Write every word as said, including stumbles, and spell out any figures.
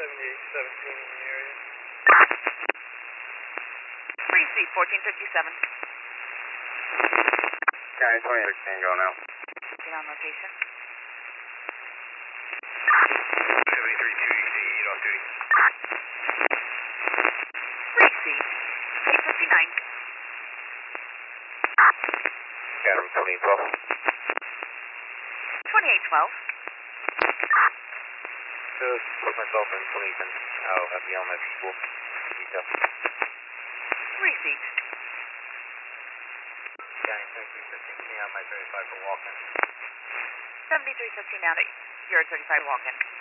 seventy-eight seventeen in the area. Free seat, fourteen fifty-seven. County twenty sixteen, go now. Get on location. seventy-three two E C, eight off duty. Free seat, eight fifty-nine. Adam twenty twelve. twenty-eight twelve. Just put myself in Cleveland. I'll have the element people. Detail. Free seat. County twenty-three fifteen, me on my thirty-five for walking. seventy-three fifteen out at your thirty-five walk-in.